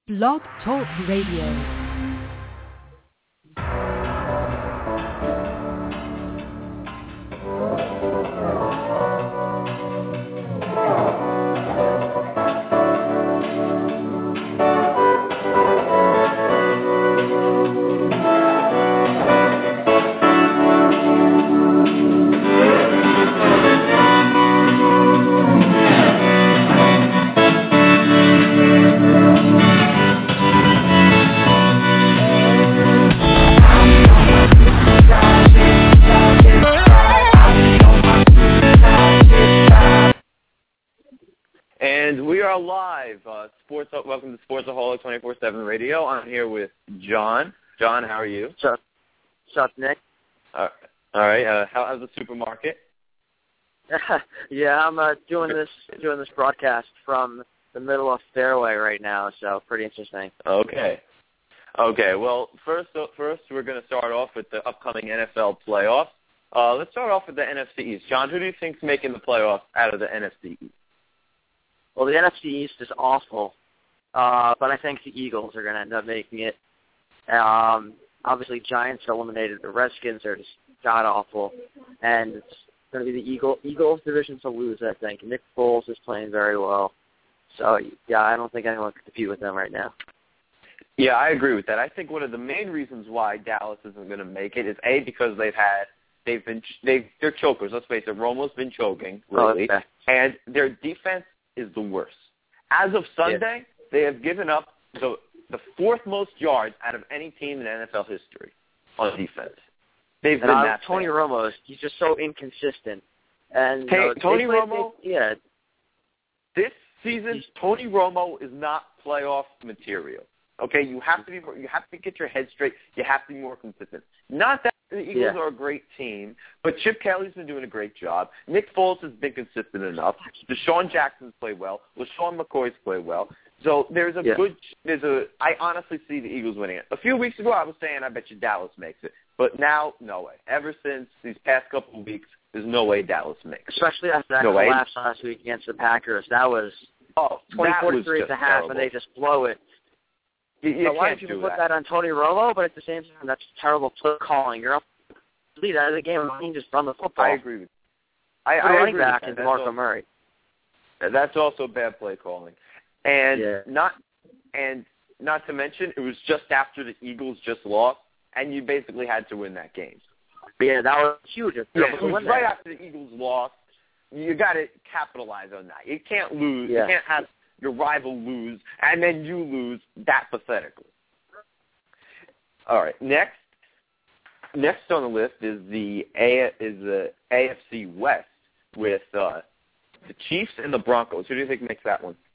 Blog Talk Radio. And we are live. Welcome to Sportsaholic 24/7 Radio. I'm here with John. John, how are you? What's up, Nick? All right. How's the supermarket? Yeah, I'm doing this broadcast from the middle of Fairway right now, so pretty interesting. Okay. Well, first we're going to start off with the upcoming NFL playoffs. Let's start off with the NFC East. John, who do you think's making the playoffs out of the NFC East? Well, the NFC East is awful, but I think the Eagles are going to end up making it. Obviously, Giants eliminated the Redskins. They're just god-awful. And it's going to be the Eagles division to lose, I think. Nick Foles is playing very well. So, yeah, I don't think anyone can compete with them right now. Yeah, I agree with that. I think one of the main reasons why Dallas isn't going to make it is, A, because they're chokers. Let's face it, Romo's been choking lately. Okay. And their defense is the worst. As of Sunday, They have given up the fourth most yards out of any team in NFL history on defense. They've been that Tony bad. Romo, he's just so inconsistent. And Tony Romo, this season, He's, Tony Romo is not playoff material. Okay, you have to get your head straight. You have to be more consistent. Not that the Eagles are a great team, but Chip Kelly's been doing a great job. Nick Foles has been consistent enough. Deshaun Jackson's played well. LaShawn McCoy's played well. So I honestly see the Eagles winning it. A few weeks ago, I was saying I bet you Dallas makes it. But now, no way. Ever since these past couple of weeks, there's no way Dallas makes it. Especially after that collapse last week against the Packers. That was 24-3 at the half, and they just blow it. You why can't did you do put that on Tony Romo? But at the same time, that's terrible play calling. You're up lead out of the game, and you just run the football. I agree with you. I running agree back with is that. Marco Murray. That's also bad play calling. And not to mention, it was just after the Eagles just lost, and you basically had to win that game. Yeah, that was huge. It was right after the Eagles lost. You got to capitalize on that. You can't lose. Yeah. You can't have your rival lose, and then you lose that pathetically. All right, next on the list is the AFC West with the Chiefs and the Broncos. Who do you think makes that one?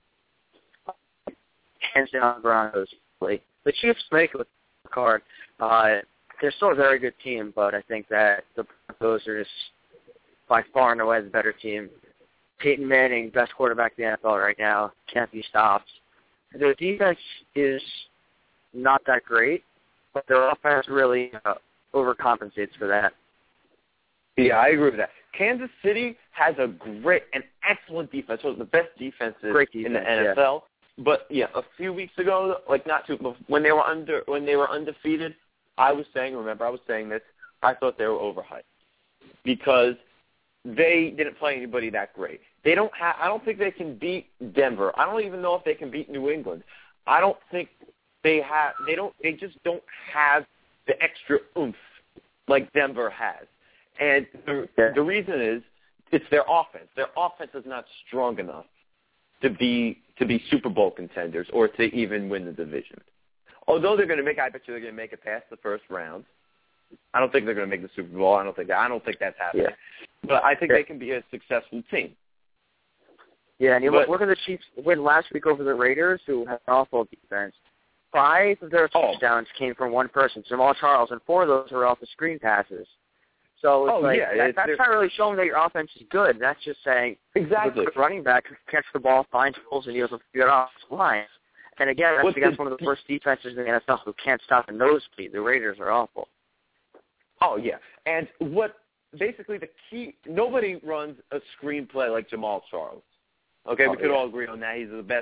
Hands down, Broncos. The Chiefs make it with the card. They're still a very good team, but I think that the Broncos are just by far and away the better team. Peyton Manning, best quarterback in the NFL right now, can't be stopped. Their defense is not that great, but their offense really overcompensates for that. Yeah, I agree with that. Kansas City has an excellent defense, one of the best defenses in the NFL. Yeah. But a few weeks ago, when they were undefeated, I was saying this, I thought they were overhyped because they didn't play anybody that great. I don't think they can beat Denver. I don't even know if they can beat New England. I don't think they just don't have the extra oomph like Denver has. And the reason is it's their offense. Their offense is not strong enough to be Super Bowl contenders or to even win the division. Although I bet you they're going to make it past the first round. I don't think they're going to make the Super Bowl. I don't think that's happening. Yeah. But I think they can be a successful team. Yeah, and look at the Chiefs win last week over the Raiders, who have an awful defense. 5 of their touchdowns came from one person, Jamal Charles, and 4 of those were off the screen passes. So that's not really showing that your offense is good. That's just saying exactly the running back who catch the ball, finds holes, and he doesn't figure it off the line. And again, that's against one of the worst defenses in the NFL who can't stop a nosebleed. The Raiders are awful. Oh, yeah. And basically the key, nobody runs a screenplay like Jamal Charles. Okay, we could all agree on that. He's the best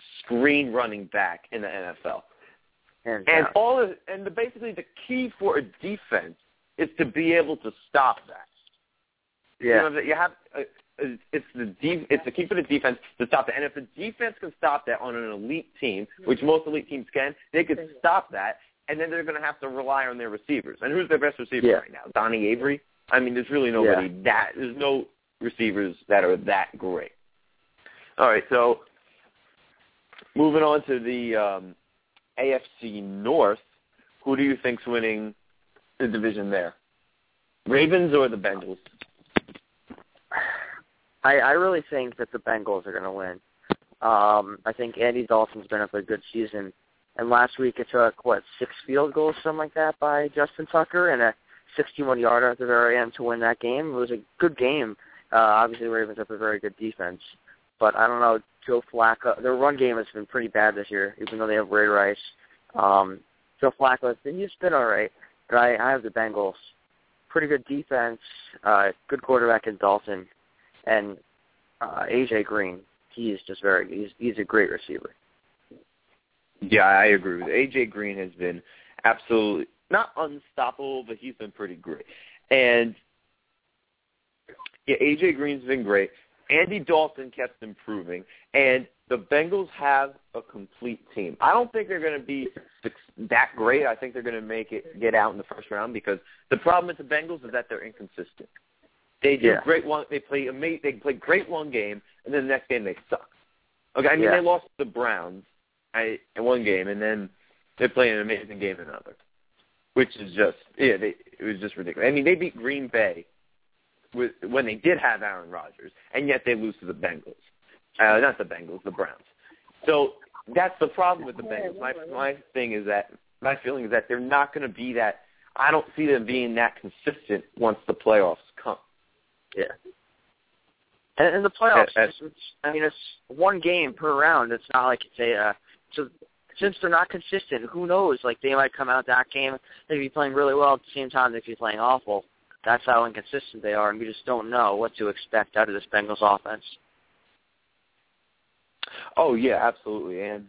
screen running back in the NFL. Basically the key for a defense is to be able to stop that. Yeah. It's the key for the defense to stop that. And if the defense can stop that on an elite team, which most elite teams can, they could stop that, and then they're going to have to rely on their receivers. And who's their best receiver right now? Donnie Avery? I mean, there's really nobody there's no receivers that are that great. All right, so moving on to the AFC North, who do you think's winning the division there? Ravens or the Bengals? I really think that the Bengals are going to win. I think Andy Dalton's been up a good season. And last week it took, 6 field goals, something like that, by Justin Tucker, and a 61-yarder at the very end to win that game. It was a good game. Obviously, the Ravens have a very good defense. But I don't know, Joe Flacco, their run game has been pretty bad this year, even though they have Ray Rice. Joe Flacco, he's been all right. But I have the Bengals. Pretty good defense, good quarterback in Dalton, and A.J. Green. He's a great receiver. Yeah, I agree with you. A.J. Green has been absolutely, not unstoppable, but he's been pretty great. And, yeah, A.J. Green's been great. Andy Dalton kept improving. And the Bengals have a complete team. I don't think they're going to be that great. I think they're going to get out in the first round because the problem with the Bengals is that they're inconsistent. They do great one. They play great one game, and then the next game they suck. Okay, I mean they lost to the Browns in one game, and then they play an amazing game in another, which is just it was just ridiculous. I mean they beat Green Bay when they did have Aaron Rodgers, and yet they lose to the Bengals. Not the Bengals, the Browns. So that's the problem with the Bengals. My feeling is that they're not going to be that. I don't see them being that consistent once the playoffs come. Yeah. And the playoffs, it's one game per round. It's not like so since they're not consistent, who knows? Like, they might come out that game, they'd be playing really well at the same time they'd be playing awful. That's how inconsistent they are, and we just don't know what to expect out of this Bengals offense. Oh, yeah, absolutely. And,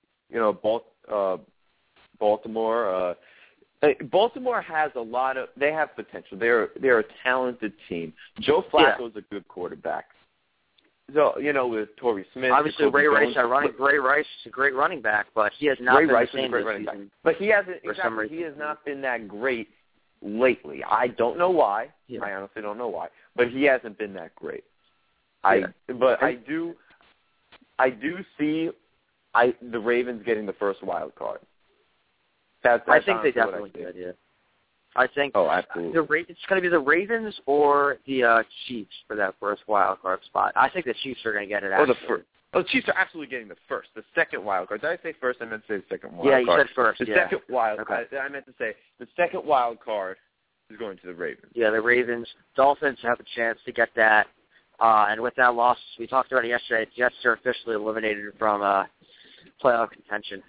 Baltimore has they have potential. They're a talented team. Joe Flacco's a good quarterback. So, with Torrey Smith. Obviously, Ray Rice is a great running back, but he has not been the same this season. But he has not been that great lately. I don't know why. Yeah. I honestly don't know why. But he hasn't been that great. I do see the Ravens getting the first wild card. I think they definitely did, yeah. I think absolutely. It's going to be the Ravens or the Chiefs for that first wild card spot. I think the Chiefs are going to get it. The Chiefs are absolutely getting the first. The second wild card. Did I say first? I meant to say the second wild card. Yeah, you said first. The second wild card. I meant to say the second wild card is going to the Ravens. Yeah, the Ravens. Dolphins have a chance to get that. And with that loss, we talked about it yesterday, the Jets are officially eliminated from playoff contention.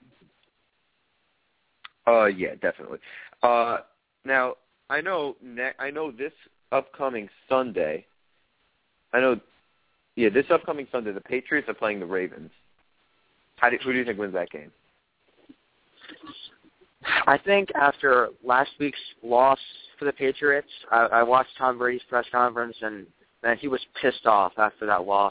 Yeah, definitely. Now, I know this upcoming Sunday, this upcoming Sunday, the Patriots are playing the Ravens. Who do you think wins that game? I think after last week's loss for the Patriots, I watched Tom Brady's press conference, and he was pissed off after that loss.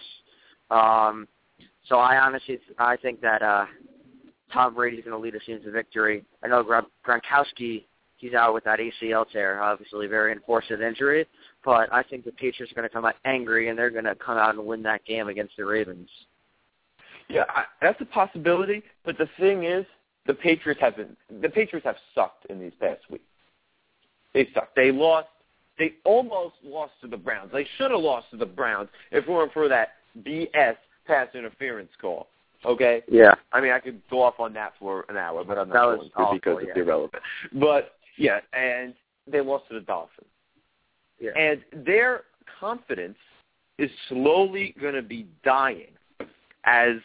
So I think that Tom Brady's going to lead us into victory. I know Gronkowski, he's out with that ACL tear, obviously very unfortunate injury, but I think the Patriots are going to come out angry, and they're going to come out and win that game against the Ravens. Yeah, that's a possibility, but the thing is, the Patriots have sucked in these past weeks. They've sucked. They almost lost to the Browns. They should have lost to the Browns if it weren't for that BS pass interference call. Okay? Yeah. I mean, I could go off on that for an hour, but I'm not going to because it's irrelevant. But, yeah, and they lost to the Dolphins. Yeah. And their confidence is slowly going to be dying as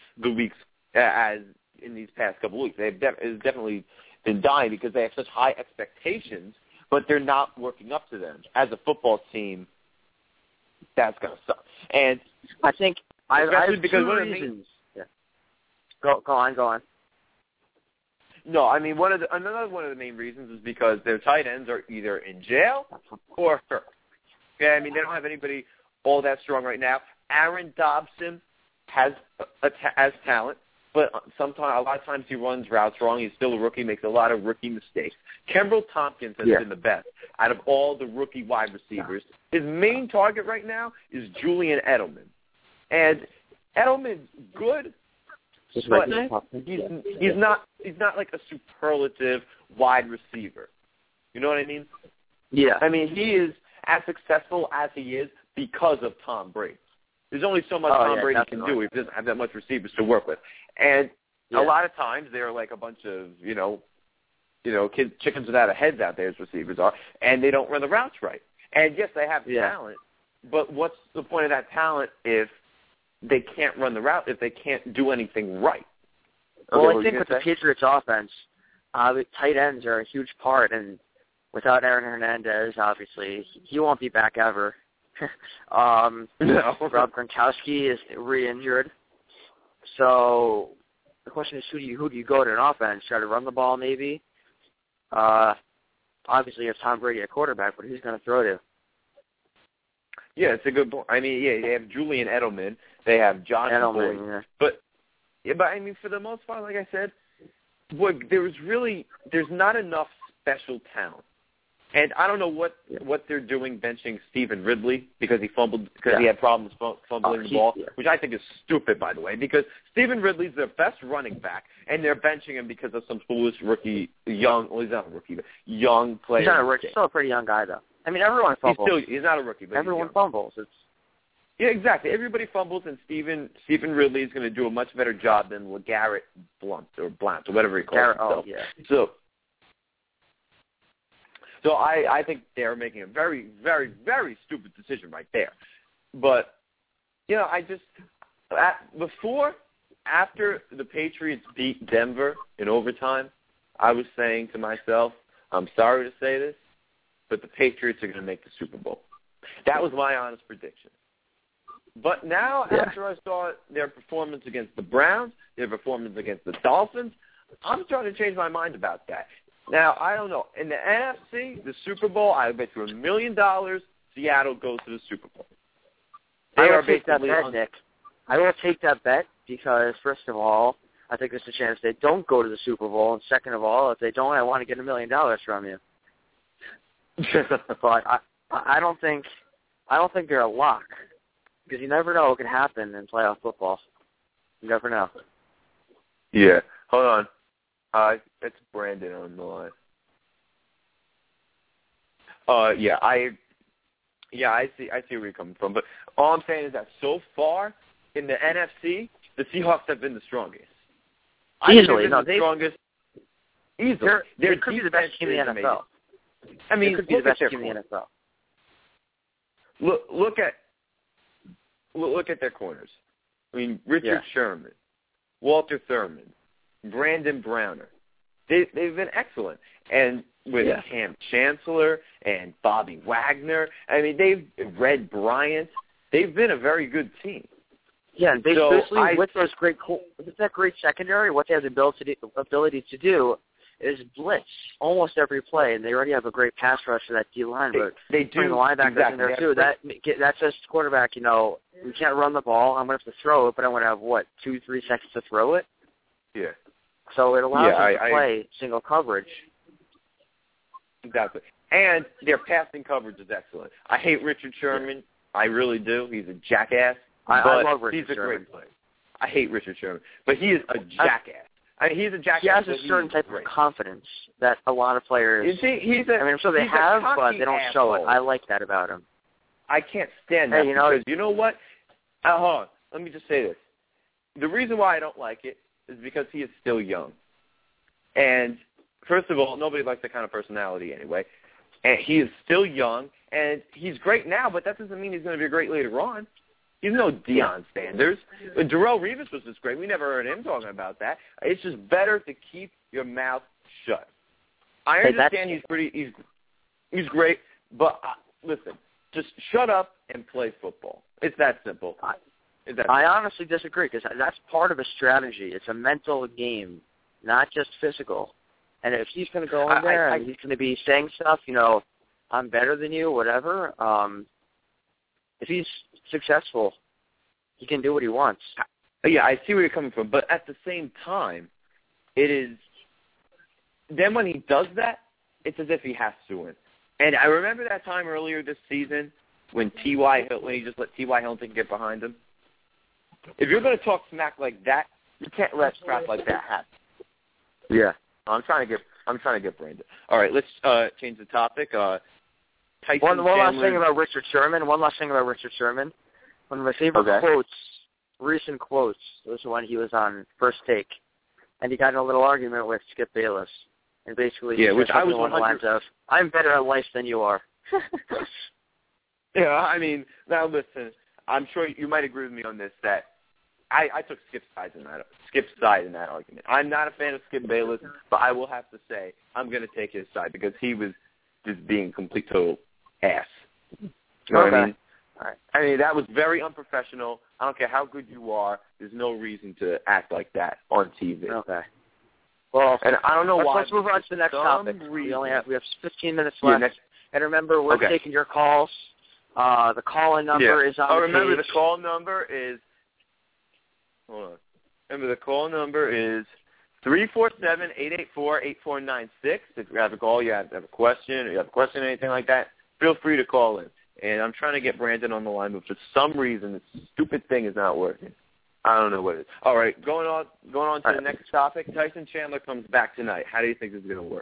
in these past couple of weeks. It's definitely been dying because they have such high expectations, but they're not working up to them. As a football team, that's going to suck. And I think especially because one of the Go on. No, I mean another one of the main reasons is because their tight ends are either in jail or hurt. Okay, I mean they don't have anybody all that strong right now. Aaron Dobson has talent, but a lot of times he runs routes wrong. He's still a rookie, makes a lot of rookie mistakes. Kenbrell Tompkins has been the best out of all the rookie wide receivers. His main target right now is Julian Edelman, and Edelman's good. But he's not like a superlative wide receiver. You know what I mean? Yeah. I mean, he is as successful as he is because of Tom Brady. There's only so much Tom Brady can do if he doesn't have that much receivers to work with. And a lot of times they're like a bunch of, chickens without a heads out there as receivers are, and they don't run the routes right. And yes, they have talent, but what's the point of that talent if they can't run the route, if they can't do anything right? Well, I think with the Patriots offense, tight ends are a huge part, and without Aaron Hernandez, obviously, he won't be back ever. No. Rob Gronkowski is re-injured. So the question is, who do you go to an offense? Try to run the ball, maybe? Obviously, you have Tom Brady at quarterback, but who's going to throw to? Yeah, it's a good point. I mean, they have Julian Edelman. They have Josh Boyd. Yeah. But I mean, for the most part, like I said, there's not enough special talent. And I don't know what they're doing benching Stephen Ridley because he fumbled he had problems fumbling the ball, which I think is stupid, by the way, because Stephen Ridley's their best running back, and they're benching him because of some foolish rookie, he's not a rookie, but young player. He's not a rookie. He's still a pretty young guy, though. I mean, everyone fumbles. He's not a rookie, but everyone fumbles. Yeah, exactly. Everybody fumbles, and Stephen Ridley is going to do a much better job than LeGarrette Blount or whatever he calls himself. So I think they're making a very, very, very stupid decision right there. But, after the Patriots beat Denver in overtime, I was saying to myself, I'm sorry to say this, but the Patriots are going to make the Super Bowl. That was my honest prediction. But now, after I saw their performance against the Browns, their performance against the Dolphins, I'm starting to change my mind about that. Now, I don't know. In the NFC, the Super Bowl, I bet you $1 million Seattle goes to the Super Bowl. I will take that bet, Nick. I will take that bet because, first of all, I think there's a chance they don't go to the Super Bowl, and second of all, if they don't, I want to get $1 million from you. But I don't think they're a lock because you never know what could happen in playoff football. You never know. Yeah. Hold on. It's Brandon on the line. I see where you're coming from. But all I'm saying is that so far in the NFC, the Seahawks have been the strongest. Easily, the strongest. Easily, they could be the best team in the NFL. I mean, they could be the best team in the NFL. Look at their corners. I mean, Richard Sherman, Walter Thurman, Brandon Browner. They've been excellent. And with Cam Chancellor and Bobby Wagner, I mean, Red Bryant, they've been a very good team. Yeah, and basically with that great secondary, what they have the ability to do is blitz almost every play, and they already have a great pass rush for that D-line, but they do. The linebackers in there too. That's just quarterback, we can't run the ball. I'm going to have to throw it, but I'm going to have, 2-3 seconds to throw it? Yeah. So it allows them to play single coverage. Exactly. And their passing coverage is excellent. I hate Richard Sherman. Yeah. I really do. He's a jackass. I love Richard Sherman. He's a great player. I hate Richard Sherman. But he is a jackass. He's a jackass. He has a certain type of confidence that a lot of players... I'm sure they have, but they don't show it. I like that about him. I can't stand that because you know what? Hold on. Let me just say this. The reason why I don't like it is because he is still young. And first of all, nobody likes that kind of personality anyway. And he is still young, and he's great now, but that doesn't mean he's going to be great later on. He's no Deion Sanders. Darrelle Revis was just great. We never heard him talking about that. It's just better to keep your mouth shut. I understand he's great, but listen, just shut up and play football. It's that simple. I honestly disagree because that's part of a strategy. It's a mental game, not just physical. And if he's going to go in there and he's going to be saying stuff, I'm better than you, whatever, if he's successful, he can do what he wants. Yeah, I see where you're coming from. But at the same time, it is – then when he does that, it's as if he has to win. And I remember that time earlier this season when he just let T.Y. Hilton get behind him. If you're going to talk smack like that, you can't let crap like that happen. Yeah. I'm trying to get Brandon. All right, let's change the topic. Tyson One last Chandler. thing about Richard Sherman. One of my favorite recent quotes, was when he was on First Take, and he got in a little argument with Skip Bayless, and basically, which I was on the lines of, "I'm better at life than you are." Yeah, I mean, now listen, I'm sure you might agree with me on this, that I took Skip's side in that argument. I'm not a fan of Skip Bayless, but I will have to say I'm going to take his side because he was just being complete total ass. You know what I mean? All right. I mean, that was very unprofessional. I don't care how good you are. There's no reason to act like that on TV. Okay. Well, and I don't know why. Let's move on to the next topic. We have 15 minutes left. And remember, we're taking your calls. The call-in number is on the remember page. The call number is. Hold on. Remember, the call number is 347-884-8496. If you have a call, you have a question, or anything like that, feel free to call in. And I'm trying to get Brandon on the line, but for some reason, this stupid thing is not working. I don't know what it is. All right, going on to the next topic. Tyson Chandler comes back tonight. How do you think this is going to work?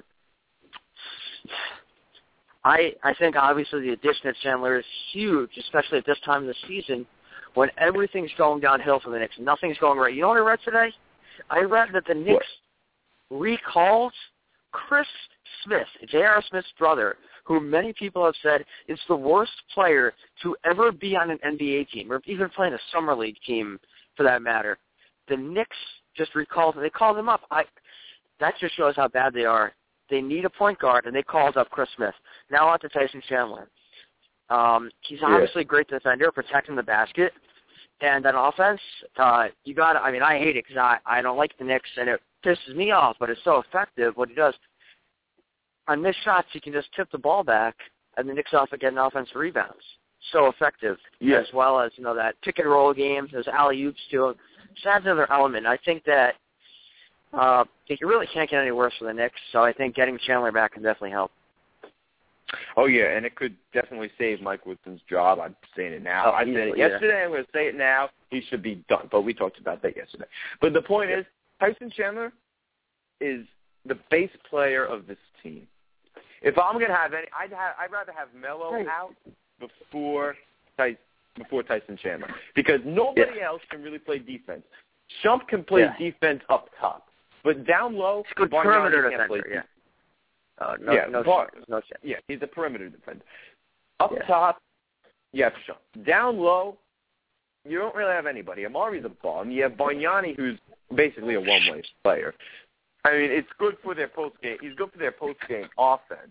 I think, obviously, the addition of Chandler is huge, especially at this time of the season when everything's going downhill for the Knicks. Nothing's going right. You know what I read today? I read that the Knicks recalled Chris Smith, J.R. Smith's brother, who many people have said is the worst player to ever be on an NBA team or even playing a summer league team for that matter. The Knicks just recalled him. They called him up. That just shows how bad they are. They need a point guard, and they called up Chris Smith. Now on to Tyson Chandler. He's obviously a great defender, protecting the basket. And on offense, I hate it because I don't like the Knicks, and it pisses me off, but it's so effective what he does. On missed shots, he can just tip the ball back, and the Knicks often get an offensive rebounds. So effective, as well as, that pick and roll games, those alley-oops too. Just adds another element. I think that it really can't get any worse for the Knicks, so I think getting Chandler back can definitely help. Oh, yeah, and it could definitely save Mike Woodson's job. I'm saying it now. I said it yesterday. I'm going to say it now. He should be done, but we talked about that yesterday. But the point is, Tyson Chandler is the base player of this team. If I'm going to have any, I'd rather have Melo out before Tyson Chandler because nobody else can really play defense. Shump can play defense up top, but down low, it's good perimeter defender. No chance. Yeah, he's a perimeter defender. Up top, Shump. Down low, you don't really have anybody. Amari's a bum. You have Bargnani, who's basically a one-way player. I mean, it's good for their post-game. He's good for their post-game offense.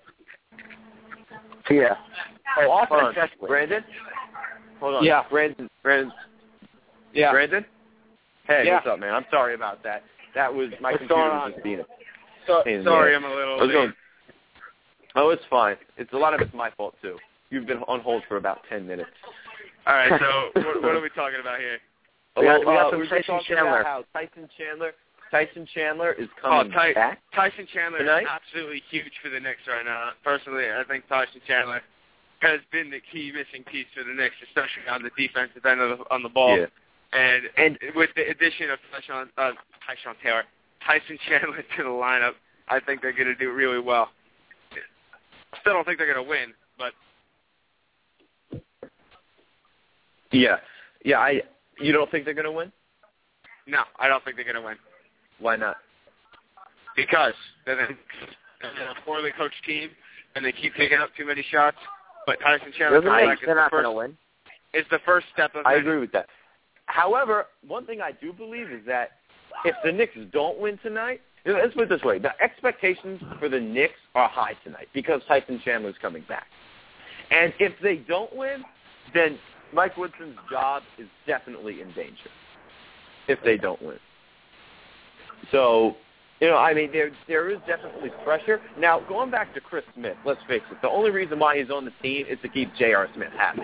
Yeah. Oh, offense. Brandon? Hold on. Yeah. Brandon? Yeah. Brandon? Hey, what's up, man? I'm sorry about that. That was my computer was just being sorry, I'm a little late. Oh, it's fine. A lot of it's my fault, too. You've been on hold for about 10 minutes. All right, so what are we talking about here? We got some we're Tyson talking Chandler. about how Tyson Chandler is coming back. Tyson Chandler tonight? is absolutely huge for the Knicks right now. Personally, I think Tyson Chandler has been the key missing piece for the Knicks, especially on the defensive end on the ball. Yeah. And with the addition of Tyson Chandler to the lineup, I think they're going to do really well. Still don't think they're going to win, but you don't think they're going to win? No, I don't think they're going to win. Why not? Because they're a poorly coached team, and they keep taking up too many shots. But Tyson Chandler they're not going to win. It's the first step of I agree with that. However, one thing I do believe is that if the Knicks don't win tonight, let's put it this way, the expectations for the Knicks are high tonight because Tyson Chandler is coming back. And if they don't win, then Mike Woodson's job is definitely in danger if they don't win. So, I mean, there is definitely pressure. Now, going back to Chris Smith, let's face it, the only reason why he's on the team is to keep J.R. Smith happy.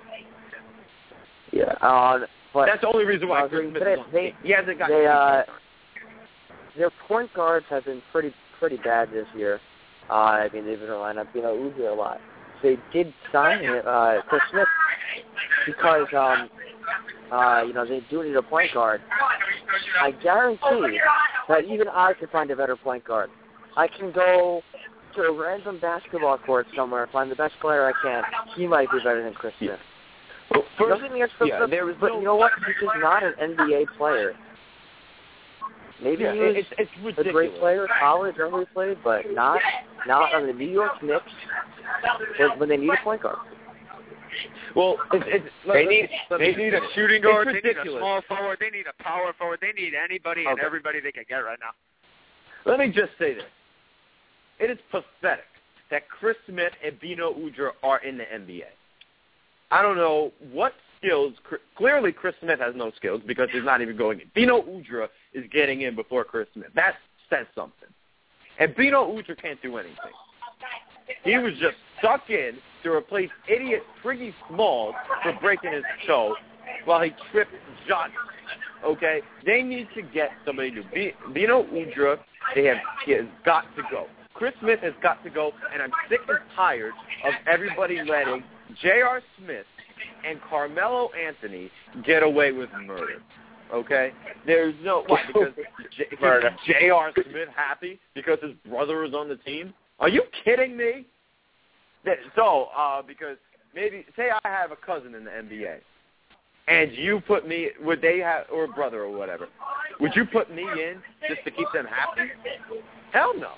Yeah, but that's the only reason why Chris Smith is on the team. He hasn't got their point guards have been pretty bad this year. I mean, they've been relying on Uzi a lot. They did sign Chris Smith because, they do need a point guard. I guarantee that even I can find a better point guard. I can go to a random basketball court somewhere, find the best player I can. He might be better than Chris Smith. Well, first, nothing against Chris Smith, but you know what? He's just not an NBA player. Maybe he was a great player, college, early played, but not on the New York Knicks when they need a point guard. Well, they need a shooting guard. They need a ridiculous. Small forward. They need a power forward. They need anybody and everybody they can get right now. Let me just say this. It is pathetic that Chris Smith and Bino Udrih are in the NBA. I don't know what skills. Clearly, Chris Smith has no skills because he's not even going in. Bino Udrih is getting in before Chris Smith. That says something. And Bino Udrih can't do anything. He was just stuck in to replace idiot Priggy Smalls for breaking his toe while he tripped Johnson. Okay? They need to get somebody new. Bino Udrih, he has got to go. Chris Smith has got to go, and I'm sick and tired of everybody letting J.R. Smith and Carmelo Anthony get away with murder. Okay? There's no... Why? Because J.R. Smith happy because his brother is on the team? Are you kidding me? So, because maybe, say I have a cousin in the NBA, and you put me, would they have, or a brother or whatever, would you put me in just to keep them happy? Hell no.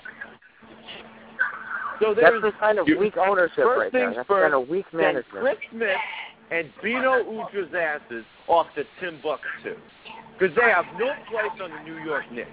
So that's the kind of weak ownership right there. That's kind of weak management. Chris Smith and Bino Udrih's asses off to Timbuktu, because they have no place on the New York Knicks.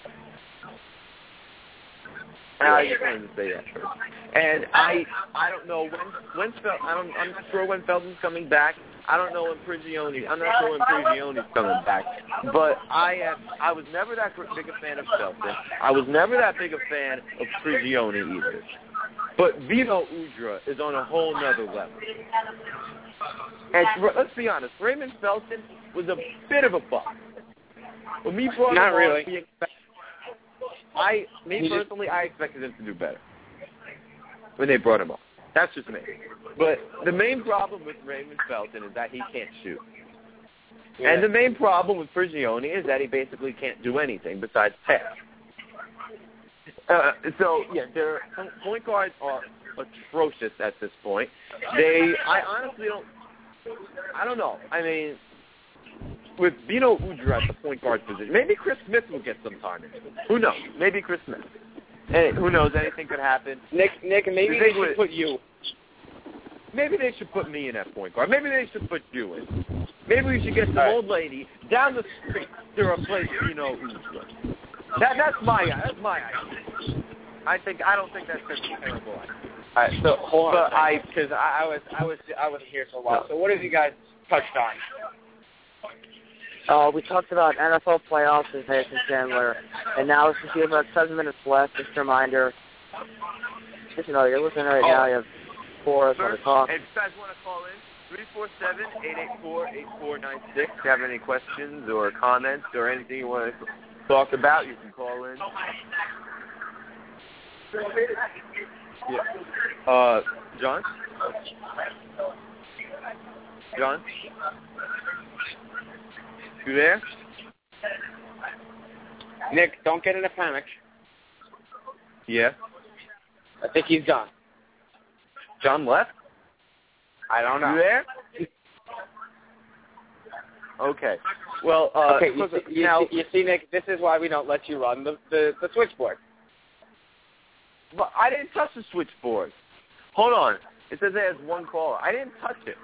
I just wanted to say that first. And I don't know I'm not sure when Felton's coming back. I don't know when I'm not sure when Prigione's coming back. But I was never that big a fan of Felton. I was never that big a fan of Prigione either. But Bino Udrih is on a whole nother level. And let's be honest, Raymond Felton was a bit of a bust. When we brought not him really. On, personally, I expected him to do better when they brought him on. That's just me. But the main problem with Raymond Felton is that he can't shoot. Yeah. And the main problem with Prigione is that he basically can't do anything besides pass. Their point guards are atrocious at this point. I honestly don't know. I mean, with Bino Udrih at the point guard position, maybe Chris Smith will get some time. Who knows? Maybe Chris Smith. Hey, who knows? Anything could happen. Nick, maybe they should put you. Maybe they should put me in at point guard. Maybe they should put you in. Maybe we should get some old lady down the street to replace Bino Udrih. That's my idea. I don't think that's such a terrible idea. All right, so hold on, because I wasn't here for a while. So what have you guys touched on? We talked about NFL playoffs with Harrison Chandler, and now since you have about 7 minutes left, just a reminder, you're listening right now, you have 4 of us on the talk. If you guys want to call in, 347-884-8496. If you have any questions or comments or anything you want to talk about, you can call in. Yeah. John? John? You there? Nick, don't get in a panic. Yeah. I think he's gone. John left? I don't know. You there? Okay. Well, you see, Nick, this is why we don't let you run the switchboard. But I didn't touch the switchboard. Hold on. It says it has one caller. I didn't touch it.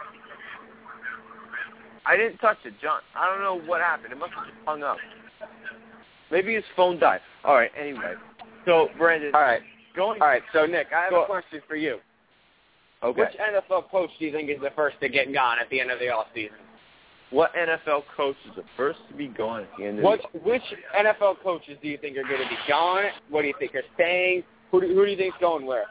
John. I don't know what happened. It must have just hung up. Maybe his phone died. All right, anyway. So, Brandon. All right. So, Nick, I have a question for you. Okay. Which NFL coach do you think is the first to get gone at the end of the offseason? What NFL coach is the first to be gone at the end of the offseason? Which NFL coaches do you think are going to be gone? What do you think are staying? Who do you think's going where?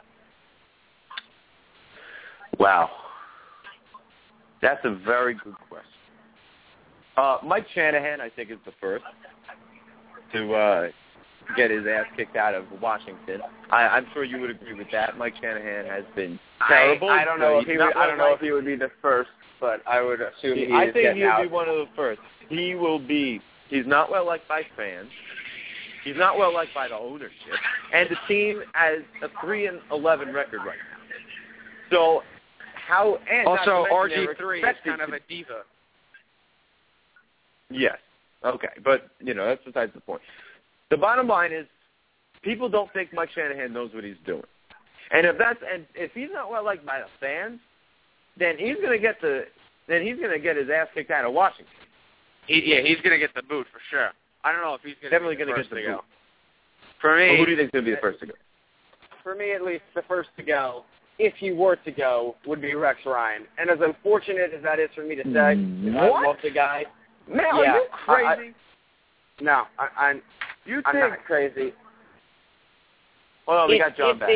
Wow. That's a very good question. Mike Shanahan, I think, is the first to get his ass kicked out of Washington. I'm sure you would agree with that. Mike Shanahan has been terrible. I don't know if he would be the first, but I would assume he I is think getting he would out. be one of the first. He will be. He's not well liked by fans. He's not well liked by the ownership, and the team has a 3-11 record right now. So how? And Also, RG3 is kind of a diva. Yes. Okay, but that's besides the point. The bottom line is, people don't think Mike Shanahan knows what he's doing, and if he's not well liked by the fans, then he's going to get his ass kicked out of Washington. He's going to get the boot for sure. I don't know if he's Definitely going to get the boot. For me, well, who do you think is going to be the first to go? For me, at least, the first to go, if he were to go, would be Rex Ryan. And as unfortunate as that is for me to say, I love the guy. Man, are you crazy? I'm not crazy. Hold on, we got John back.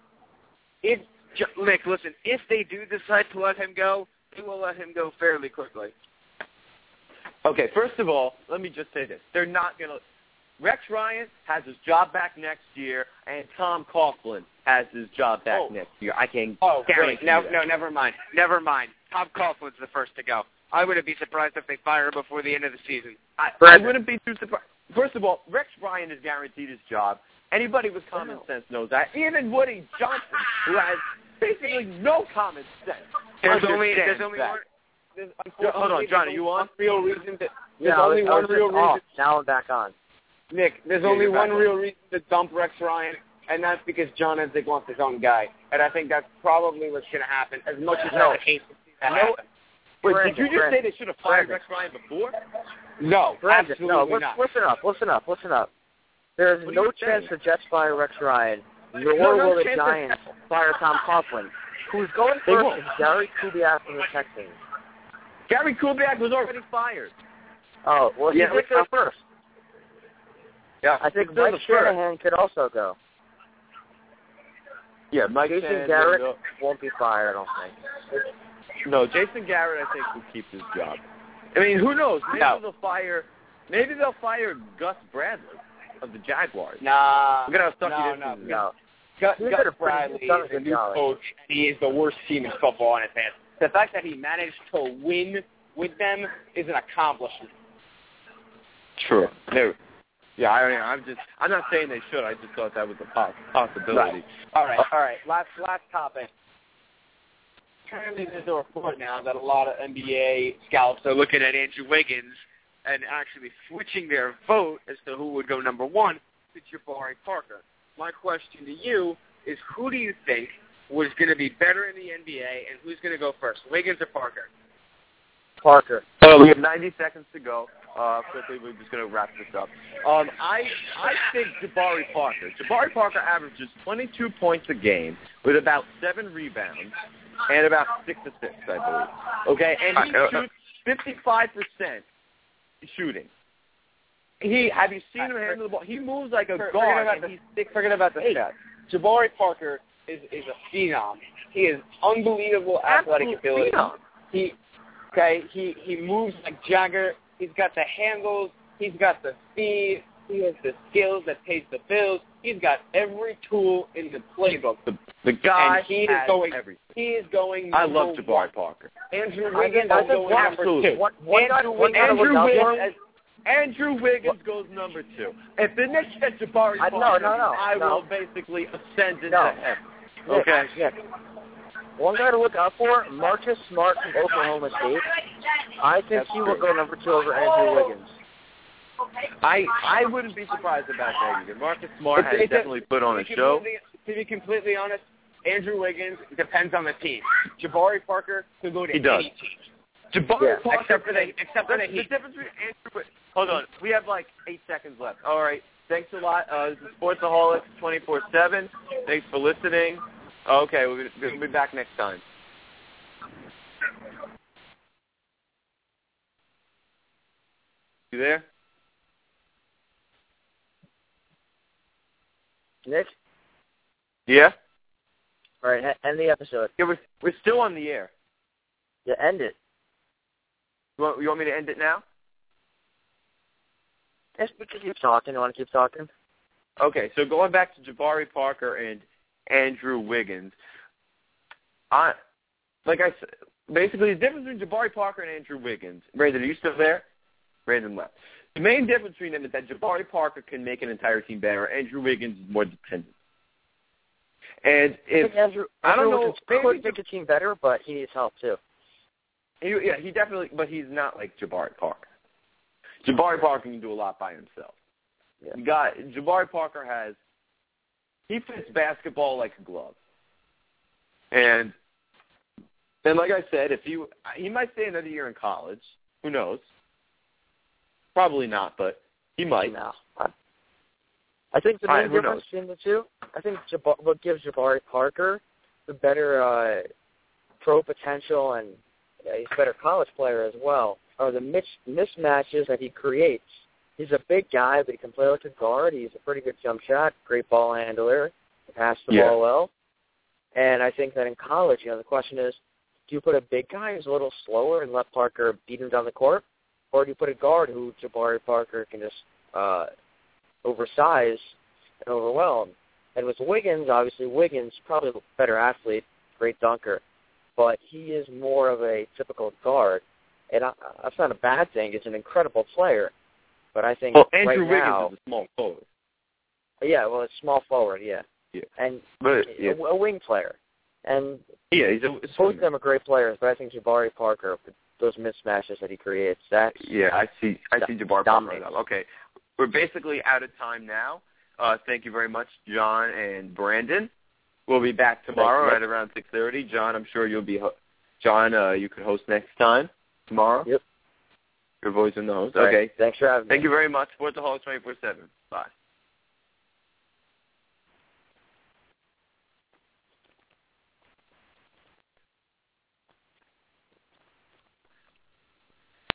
Nick, listen, if they do decide to let him go, they will let him go fairly quickly. Okay, first of all, let me just say this. They're not going to – Rex Ryan has his job back next year, and Tom Coughlin has his job back next year. I can guarantee no, that. no, never mind. Never mind. Tom Coughlin's the first to go. I wouldn't be surprised if they fire him before the end of the season. I wouldn't be too surprised. First of all, Rex Ryan is guaranteed his job. Anybody with common sense knows that. Even Woody Johnson, who has basically no common sense, There's only that. one. Hold on, Johnny, you on? Real reason that Yeah, I was just off. Now I'm back on. Nick, there's only one real reason to dump Rex Ryan, and that's because John Idzik wants his own guy. And I think that's probably what's going to happen, as much as I hate to see that happen. Wait, did you just say they should have fired Rex Ryan before? No, absolutely not. Listen up. There is no chance the Jets fire Rex Ryan, nor will the Giants fire Tom Coughlin. Who's going first is Gary Kubiak from the Texans. Gary Kubiak was already fired. Oh, well, he's going to go first. Yeah, I think Mike Shanahan could also go. Yeah, Mike Jason Garrett won't be fired, I don't think. No, Jason Garrett, I think, will keep his job. I mean, who knows? Maybe they'll fire Gus Bradley of the Jaguars. Nah. We're gonna have Stucky No. Gus Bradley is a new coach, and he is the worst team in football on his hands. The fact that he managed to win with them is an accomplishment. True. Yeah, I'm not saying they should. I just thought that was a possibility. Right. All right. Last topic. Currently, there's a report now that a lot of NBA scouts are looking at Andrew Wiggins and actually switching their vote as to who would go number one to Jabari Parker. My question to you is, who do you think was going to be better in the NBA, and who's going to go first, Wiggins or Parker? Parker. We have 90 seconds to go. Quickly, we're just going to wrap this up. I think Jabari Parker. Jabari Parker averages 22 points a game with about 7 rebounds and about 6 assists, I believe. Okay, and he shoots 55% shooting. Have you seen him handle the ball? He moves like a guard, and he's thick. Forget about the stats. Jabari Parker is a phenom. He has unbelievable athletic ability. Phenom. He moves like Jagger. He's got the handles. He's got the speed. He has the skills that pays the bills. He's got every tool in the playbook. The guy and he has is going, everything. He is going. I love Jabari Parker. Andrew Wiggins is going number 2. Andrew Wiggins goes number 2. If the Knicks get Jabari Parker, I will basically ascend into heaven. Okay. Yeah. One guy to look out for, Marcus Smart from Oklahoma State. I think he will go number 2 over Andrew Wiggins. I wouldn't be surprised about that either. Marcus Smart has definitely put on a show. To be completely honest, Andrew Wiggins depends on the team. Jabari Parker could go to any team. Jabari Parker, except for the Heat. The difference between Andrew. Hold on, we have like 8 seconds left. All right, thanks a lot. This is Sportsaholics 24/7. Thanks for listening. Okay, we'll be back next time. You there? Nick? Yeah? All right, end the episode. Yeah, we're still on the air. Yeah, end it. You want me to end it now? Yes, we can keep talking. You want to keep talking? Okay, so going back to Jabari Parker and Andrew Wiggins, like I said, basically the difference between Jabari Parker and Andrew Wiggins. Brandon, are you still there? Brandon left. The main difference between them is that Jabari Parker can make an entire team better. Andrew Wiggins is more dependent. And if Andrew I don't know, Wiggins could make a team better, but he needs help too. He definitely, but he's not like Jabari Parker. Jabari Parker can do a lot by himself. Yeah. Jabari Parker he fits basketball like a glove. And like I said, he might stay another year in college. Who knows? Probably not, but he might. No. I think the main difference between the two, I think what gives Jabari Parker the better pro potential and he's a better college player as well, are the mismatches that he creates. He's a big guy, but he can play like a guard. He's a pretty good jump shot, great ball handler, passes the ball well. And I think that in college, the question is, do you put a big guy who's a little slower and let Parker beat him down the court, or do you put a guard who Jabari Parker can just oversize and overwhelm? And with Wiggins, obviously Wiggins, probably a better athlete, great dunker, but he is more of a typical guard. And that's not a bad thing. He's an incredible player. But I think Andrew right now, Wiggins is a small forward. Yeah, well, it's small forward, yeah. And a wing player. And both of them are great players, but I think Jabari Parker, those mismatches that he creates, I see Jabari Parker. Okay, we're basically out of time now. Thank you very much, John and Brandon. We'll be back tomorrow at around 6:30. John, I'm sure you'll be. John, you could host next time tomorrow. Yep. Your voice in the host. All okay. Right. Thanks for having me. Thank you very much. Sports the Hall 24/7. Bye.